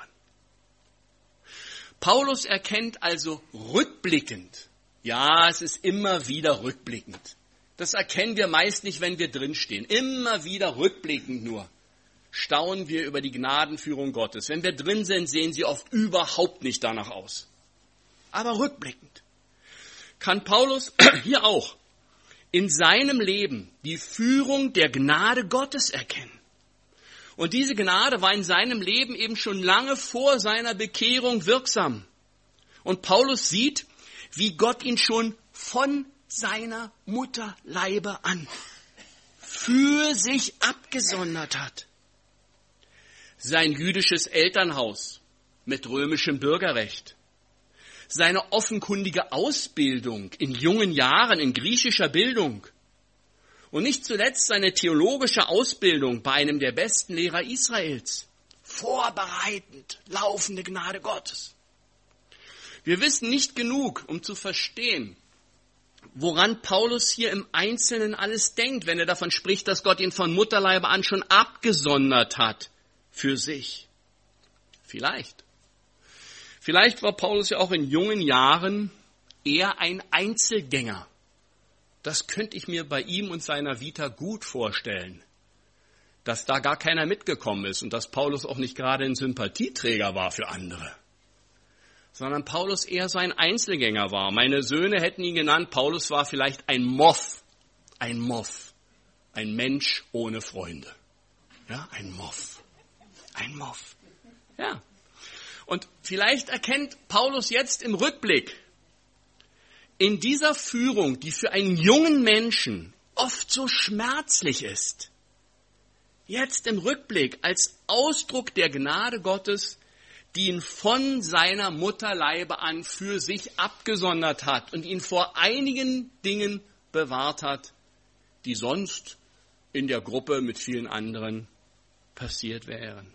Paulus erkennt also rückblickend, ja, es ist immer wieder rückblickend. Das erkennen wir meist nicht, wenn wir drinstehen. Immer wieder rückblickend nur staunen wir über die Gnadenführung Gottes. Wenn wir drin sind, sehen sie oft überhaupt nicht danach aus. Aber rückblickend kann Paulus hier auch in seinem Leben die Führung der Gnade Gottes erkennen. Und diese Gnade war in seinem Leben eben schon lange vor seiner Bekehrung wirksam. Und Paulus sieht, wie Gott ihn schon von seiner Mutterleibe an für sich abgesondert hat. sein jüdisches Elternhaus mit römischem Bürgerrecht, seine offenkundige Ausbildung in jungen Jahren in griechischer Bildung und nicht zuletzt seine theologische Ausbildung bei einem der besten Lehrer Israels. Vorbereitend, laufende Gnade Gottes. Wir wissen nicht genug, um zu verstehen, woran Paulus hier im Einzelnen alles denkt, wenn er davon spricht, dass Gott ihn von Mutterleibe an schon abgesondert hat für sich. Vielleicht war Paulus ja auch in jungen Jahren eher ein Einzelgänger. Das könnte ich mir bei ihm und seiner Vita gut vorstellen, dass da gar keiner mitgekommen ist und dass Paulus auch nicht gerade ein Sympathieträger war für andere, sondern Paulus eher so ein Einzelgänger war. Meine Söhne hätten ihn genannt, Paulus war vielleicht ein Moff, ein Mensch ohne Freunde. Ja, ein Moff. Ja. Und vielleicht erkennt Paulus jetzt im Rückblick, in dieser Führung, die für einen jungen Menschen oft so schmerzlich ist, jetzt im Rückblick als Ausdruck der Gnade Gottes, die ihn von seiner Mutterleibe an für sich abgesondert hat und ihn vor einigen Dingen bewahrt hat, die sonst in der Gruppe mit vielen anderen passiert wären.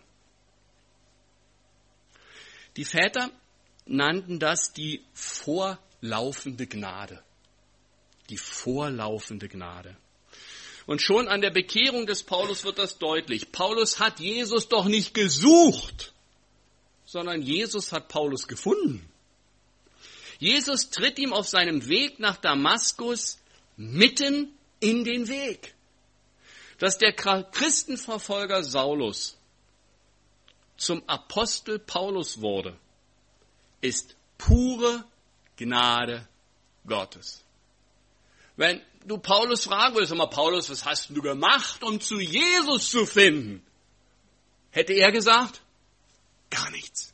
Die Väter nannten das die vorlaufende Gnade. Die vorlaufende Gnade. Und schon an der Bekehrung des Paulus wird das deutlich. Paulus hat Jesus doch nicht gesucht, sondern Jesus hat Paulus gefunden. Jesus tritt ihm auf seinem Weg nach Damaskus mitten in den Weg. Dass der Christenverfolger Saulus zum Apostel Paulus wurde, ist pure Gnade Gottes. Wenn du Paulus fragen würdest, sag mal, Paulus, was hast du gemacht, um zu Jesus zu finden? Hätte er gesagt, gar nichts.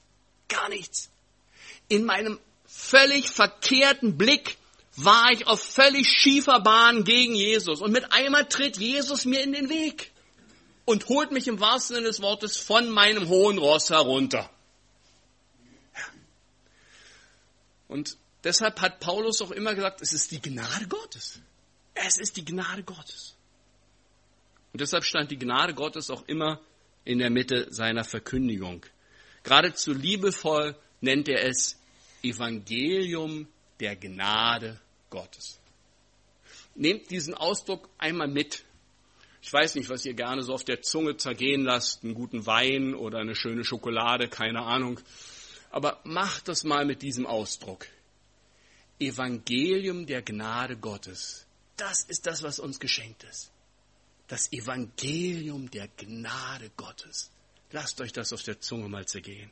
In meinem völlig verkehrten Blick war ich auf völlig schiefer Bahn gegen Jesus. Und mit einmal tritt Jesus mir in den Weg und holt mich im wahrsten Sinne des Wortes von meinem hohen Ross herunter. Und deshalb hat Paulus auch immer gesagt, es ist die Gnade Gottes. Es ist die Gnade Gottes. Und deshalb stand die Gnade Gottes auch immer in der Mitte seiner Verkündigung. Geradezu liebevoll nennt er es Evangelium der Gnade Gottes. Nehmt diesen Ausdruck einmal mit. Ich weiß nicht, was ihr gerne so auf der Zunge zergehen lasst, einen guten Wein oder eine schöne Schokolade, keine Ahnung. Aber macht das mal mit diesem Ausdruck. Evangelium der Gnade Gottes. Das ist das, was uns geschenkt ist. Das Evangelium der Gnade Gottes. Lasst euch das auf der Zunge mal zergehen.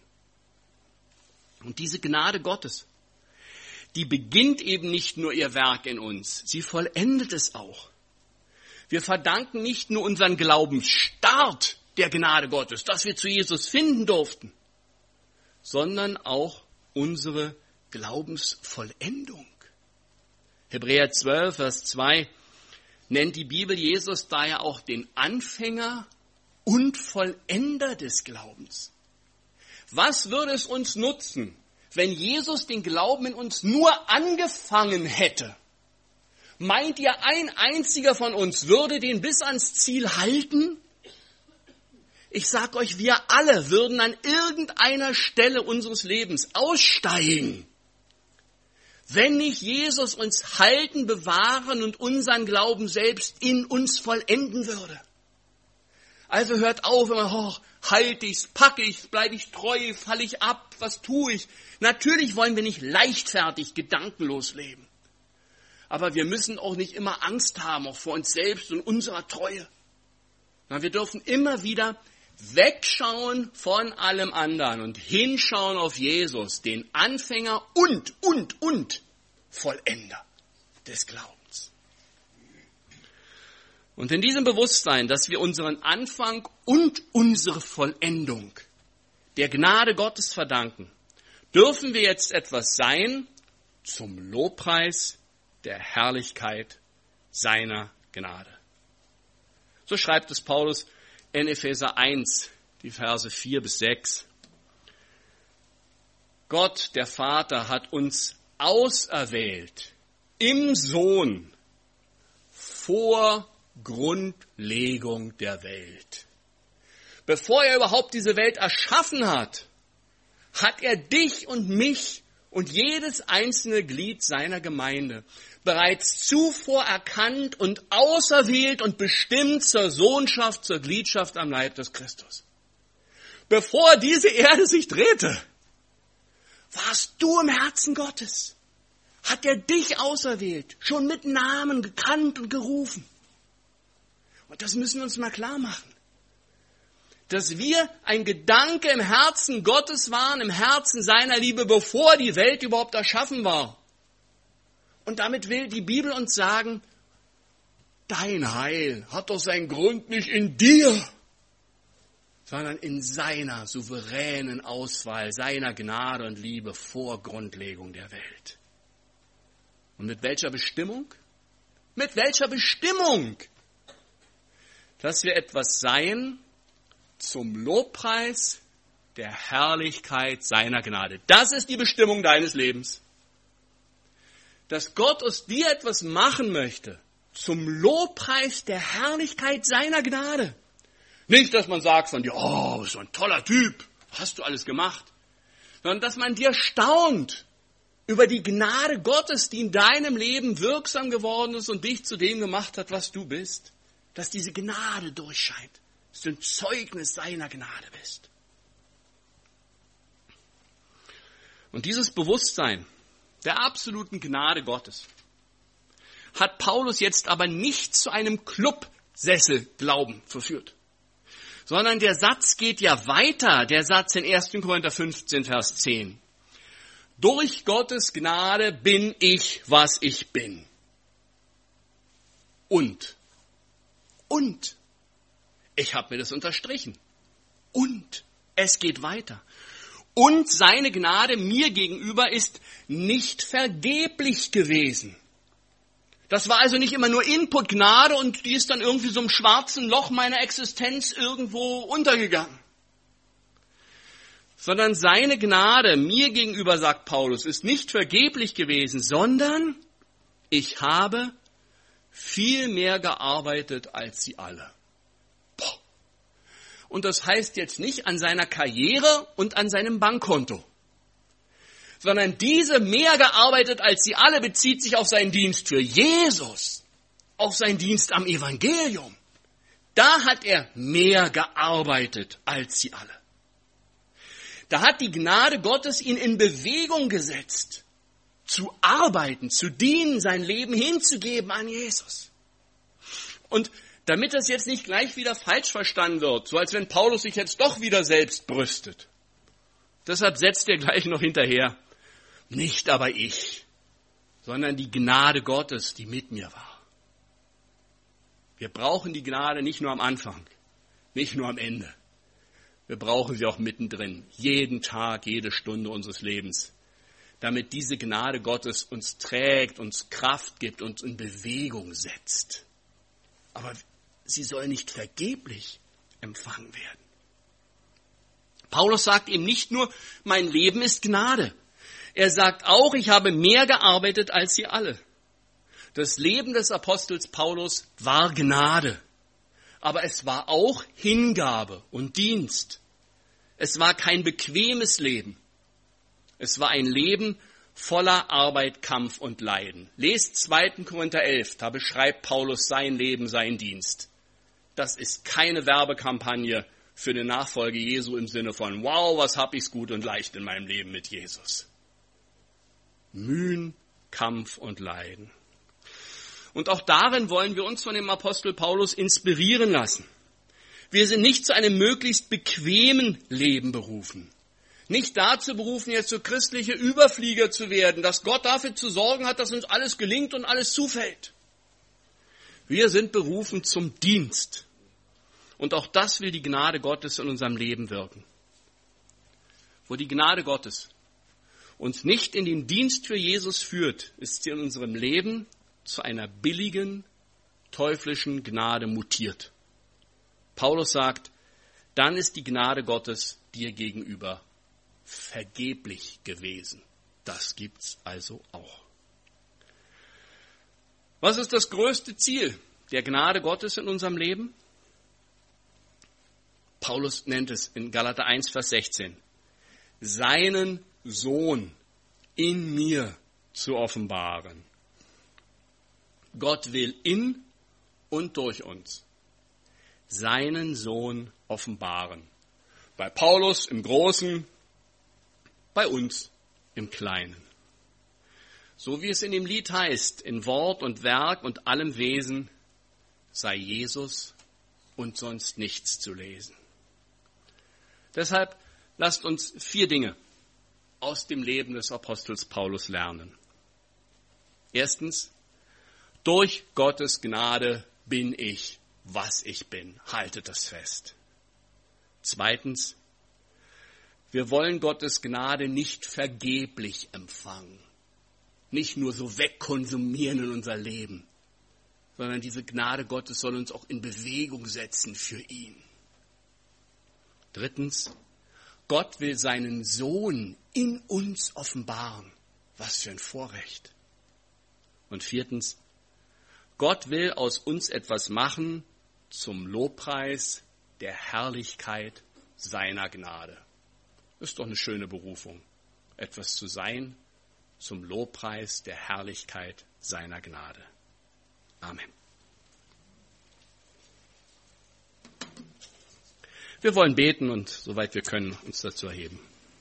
Und diese Gnade Gottes, die beginnt eben nicht nur ihr Werk in uns, sie vollendet es auch. Wir verdanken nicht nur unseren Glaubensstart der Gnade Gottes, dass wir zu Jesus finden durften, sondern auch unsere Glaubensvollendung. Hebräer 12, Vers 2 nennt die Bibel Jesus daher auch den Anfänger und Vollender des Glaubens. Was würde es uns nutzen, wenn Jesus den Glauben in uns nur angefangen hätte? Meint ihr, ein einziger von uns würde den bis ans Ziel halten? Ich sag euch, wir alle würden an irgendeiner Stelle unseres Lebens aussteigen, wenn nicht Jesus uns halten, bewahren und unseren Glauben selbst in uns vollenden würde. Also hört auf, immer, halte ich's, packe ich's, bleibe ich treu, falle ich ab, was tue ich? Natürlich wollen wir nicht leichtfertig, gedankenlos leben. Aber wir müssen auch nicht immer Angst haben, auch vor uns selbst und unserer Treue. Wir dürfen immer wieder wegschauen von allem anderen und hinschauen auf Jesus, den Anfänger und Vollender des Glaubens. Und in diesem Bewusstsein, dass wir unseren Anfang und unsere Vollendung der Gnade Gottes verdanken, dürfen wir jetzt etwas sein zum Lobpreis der Herrlichkeit seiner Gnade. So schreibt es Paulus in Epheser 1, die Verse 4 bis 6. Gott, der Vater, hat uns auserwählt im Sohn vor Grundlegung der Welt. Bevor er überhaupt diese Welt erschaffen hat, hat er dich und mich und jedes einzelne Glied seiner Gemeinde bereits zuvor erkannt und auserwählt und bestimmt zur Sohnschaft, zur Gliedschaft am Leib des Christus. Bevor diese Erde sich drehte, warst du im Herzen Gottes. Hat er dich auserwählt, schon mit Namen gekannt und gerufen. Und das müssen wir uns mal klar machen. Dass wir ein Gedanke im Herzen Gottes waren, im Herzen seiner Liebe, bevor die Welt überhaupt erschaffen war. Und damit will die Bibel uns sagen, dein Heil hat doch seinen Grund nicht in dir, sondern in seiner souveränen Auswahl, seiner Gnade und Liebe vor Grundlegung der Welt. Und mit welcher Bestimmung? Mit welcher Bestimmung? Dass wir etwas seien zum Lobpreis der Herrlichkeit seiner Gnade. Das ist die Bestimmung deines Lebens. Dass Gott aus dir etwas machen möchte zum Lobpreis der Herrlichkeit seiner Gnade. Nicht, dass man sagt von dir, oh, so ein toller Typ, hast du alles gemacht. Sondern, dass man dir staunt über die Gnade Gottes, die in deinem Leben wirksam geworden ist und dich zu dem gemacht hat, was du bist. Dass diese Gnade durchscheint. Dass du ein Zeugnis seiner Gnade bist. Und dieses Bewusstsein der absoluten Gnade Gottes hat Paulus jetzt aber nicht zu einem Clubsesselglauben verführt. Sondern der Satz geht ja weiter, der Satz in 1. Korinther 15, Vers 10. Durch Gottes Gnade bin ich, was ich bin. Und. Ich habe mir das unterstrichen. Und. Es geht weiter. Und seine Gnade mir gegenüber ist nicht vergeblich gewesen. Das war also nicht immer nur Input-Gnade und die ist dann irgendwie so im schwarzen Loch meiner Existenz irgendwo untergegangen. Sondern seine Gnade mir gegenüber, sagt Paulus, ist nicht vergeblich gewesen, sondern ich habe viel mehr gearbeitet als sie alle. Boah. Und das heißt jetzt nicht an seiner Karriere und an seinem Bankkonto, sondern diese mehr gearbeitet als sie alle bezieht sich auf seinen Dienst für Jesus, auf seinen Dienst am Evangelium. Da hat er mehr gearbeitet als sie alle. Da hat die Gnade Gottes ihn in Bewegung gesetzt, zu arbeiten, zu dienen, sein Leben hinzugeben an Jesus. Und damit das jetzt nicht gleich wieder falsch verstanden wird, so als wenn Paulus sich jetzt doch wieder selbst brüstet, deshalb setzt er gleich noch hinterher, nicht aber ich, sondern die Gnade Gottes, die mit mir war. Wir brauchen die Gnade nicht nur am Anfang, nicht nur am Ende. Wir brauchen sie auch mittendrin, jeden Tag, jede Stunde unseres Lebens, damit diese Gnade Gottes uns trägt, uns Kraft gibt, uns in Bewegung setzt. Aber sie soll nicht vergeblich empfangen werden. Paulus sagt eben nicht nur, mein Leben ist Gnade. Er sagt auch, ich habe mehr gearbeitet als sie alle. Das Leben des Apostels Paulus war Gnade. Aber es war auch Hingabe und Dienst. Es war kein bequemes Leben. Es war ein Leben voller Arbeit, Kampf und Leiden. Lest 2. Korinther 11, da beschreibt Paulus sein Leben, seinen Dienst. Das ist keine Werbekampagne für die Nachfolge Jesu im Sinne von, wow, was hab ich's gut und leicht in meinem Leben mit Jesus. Mühen, Kampf und Leiden. Und auch darin wollen wir uns von dem Apostel Paulus inspirieren lassen. Wir sind nicht zu einem möglichst bequemen Leben berufen. Nicht dazu berufen, jetzt so christliche Überflieger zu werden, dass Gott dafür zu sorgen hat, dass uns alles gelingt und alles zufällt. Wir sind berufen zum Dienst. Und auch das will die Gnade Gottes in unserem Leben wirken. Wo die Gnade Gottes uns nicht in den Dienst für Jesus führt, ist sie in unserem Leben zu einer billigen, teuflischen Gnade mutiert. Paulus sagt, dann ist die Gnade Gottes dir gegenüber vergeblich gewesen. Das gibt's also auch. Was ist das größte Ziel der Gnade Gottes in unserem Leben? Paulus nennt es in Galater 1, Vers 16. Seinen Sohn in mir zu offenbaren. Gott will in und durch uns seinen Sohn offenbaren. Bei Paulus im Großen, bei uns im Kleinen. So wie es in dem Lied heißt, in Wort und Werk und allem Wesen sei Jesus und sonst nichts zu lesen. Deshalb lasst uns 4 Dinge aus dem Leben des Apostels Paulus lernen. Erstens, durch Gottes Gnade bin ich, was ich bin. Haltet das fest. Zweitens, wir wollen Gottes Gnade nicht vergeblich empfangen. Nicht nur so wegkonsumieren in unser Leben, sondern diese Gnade Gottes soll uns auch in Bewegung setzen für ihn. Drittens, Gott will seinen Sohn in uns offenbaren. Was für ein Vorrecht. Und viertens, Gott will aus uns etwas machen zum Lobpreis der Herrlichkeit seiner Gnade. Ist doch eine schöne Berufung, etwas zu sein zum Lobpreis der Herrlichkeit seiner Gnade. Amen. Wir wollen beten und soweit wir können uns dazu erheben.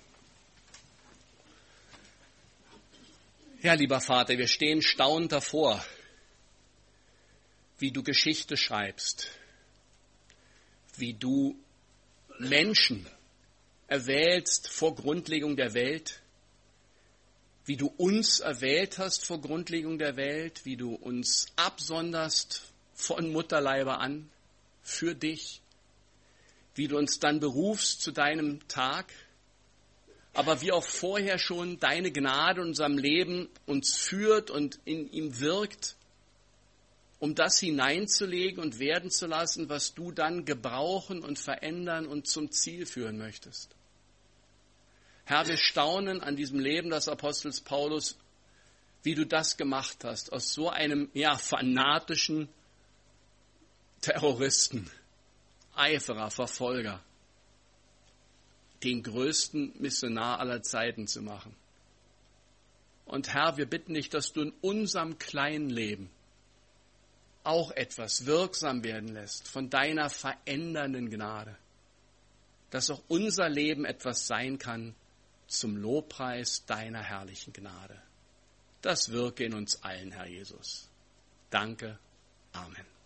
Ja, lieber Vater, wir stehen staunend davor, wie du Geschichte schreibst, wie du Menschen erwählst vor Grundlegung der Welt, wie du uns erwählt hast vor Grundlegung der Welt, wie du uns absonderst von Mutterleibe an für dich, wie du uns dann berufst zu deinem Tag, aber wie auch vorher schon deine Gnade in unserem Leben uns führt und in ihm wirkt, um das hineinzulegen und werden zu lassen, was du dann gebrauchen und verändern und zum Ziel führen möchtest. Herr, wir staunen an diesem Leben des Apostels Paulus, wie du das gemacht hast, aus so einem fanatischen Terroristen, Eiferer, Verfolger, den größten Missionar aller Zeiten zu machen. Und Herr, wir bitten dich, dass du in unserem kleinen Leben auch etwas wirksam werden lässt von deiner verändernden Gnade, dass auch unser Leben etwas sein kann zum Lobpreis deiner herrlichen Gnade. Das wirke in uns allen, Herr Jesus. Danke. Amen.